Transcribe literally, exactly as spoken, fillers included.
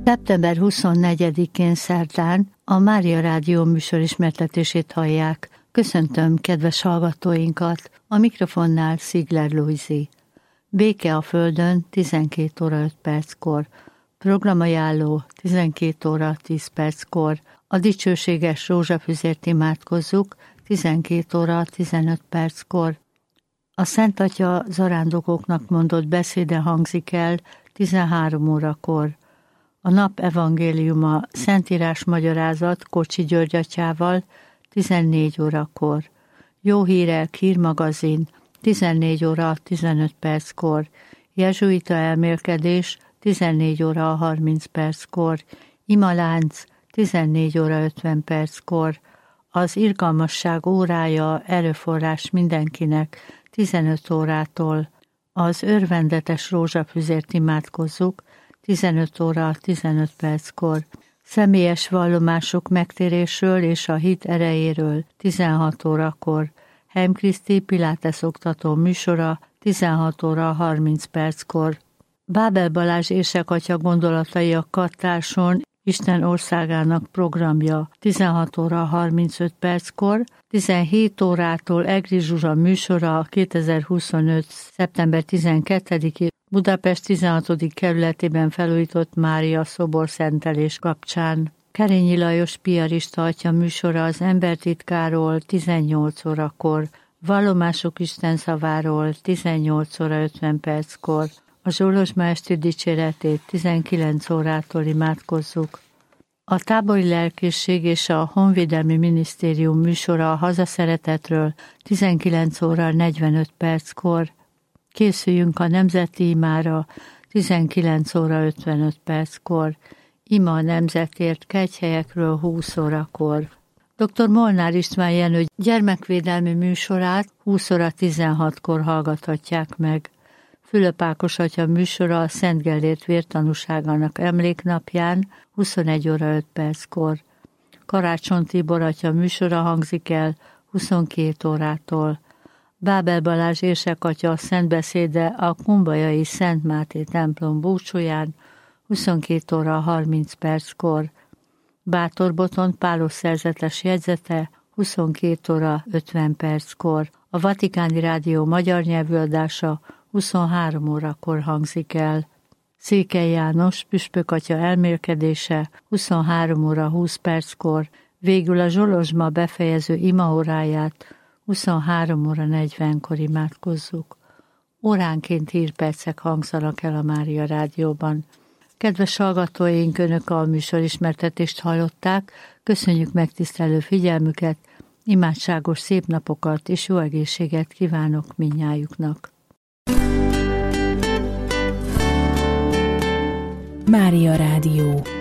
szeptember huszonnegyedikén szerdán a Mária Rádió műsor ismertetését hallják. Köszöntöm kedves hallgatóinkat, a mikrofonnál Szigler Lujzi. Béke a Földön tizenkét óra öt perckor, programajánló tizenkét óra tíz perckor, a dicsőséges rózsafüzért imádkozzuk tizenkét óra tizenöt perckor. A Szent Atya zarándokoknak mondott beszéde hangzik el tizenhárom órakor. A nap evangéliuma Szentírás magyarázat Kocsi György atyával tizennégy órakor. Jó hírek hírmagazin tizennégy óra tizenöt perckor. Jezsuita elmélkedés tizennégy óra harminc perckor. Imalánc tizennégy óra ötven perckor. Az irgalmasság órája erőforrás mindenkinek tizenöt órától. Az örvendetes rózsafüzért imádkozzuk tizenöt óra tizenöt perckor. Személyes vallomások megtérésről és a hit erejéről tizenhat órakor. Heim Kriszti Pilates oktató műsora tizenhat óra harminc perckor. Bábel Balázs éjsekatya gondolatai a Kattárson Isten országának programja tizenhat óra harmincöt perckor, tizenhét órától Egri Zsuzsa műsora kétezer-huszonöt. szeptember tizenkettedikén Budapest tizenhatodik kerületében felújított Mária szobor szentelés kapcsán. Kerényi Lajos piarista atya műsora az embertitkáról tizennyolc órakor, vallomások Isten szaváról tizennyolc óra ötven perckor, a Zsolozsma esti dicséretét tizenkilenc órától imádkozzuk. A tábori lelkészség és a Honvédelmi Minisztérium műsora a hazaszeretetről tizenkilenc óra negyvenöt perckor. Készüljünk a nemzeti imára tizenkilenc óra ötvenöt perckor. Ima a nemzetért kegyhelyekről húsz órakor. dr. Molnár István Jenő gyermekvédelmi műsorát húsz óra tizenhatkor hallgathatják meg. Fülöp Ákos atya műsora a Szent Gellért vértanúságának emléknapján huszonegy óra öt perckor. Karácsony Tibor atya műsora hangzik el huszonkét órától. Bábel Balázs éjsekatya szentbeszéde a kumbajai Szent Máté templom búcsúján huszonkét óra harminc perckor. Bátor Botond Pálos szerzetes jegyzete huszonkét óra ötven perckor. A Vatikáni Rádió magyar nyelvű adása huszonhárom órakor hangzik el. Székely János püspök atya elmélkedése huszonhárom óra húsz perckor, végül a Zsolozsma befejező imaóráját huszonhárom óra negyvenkor imádkozzuk. Óránként hírpercek hangzanak el a Mária Rádióban. Kedves hallgatóink, Önök a műsor ismertetést hallották, köszönjük megtisztelő figyelmüket, imádságos szép napokat és jó egészséget kívánok mindnyájuknak. Mária Rádió.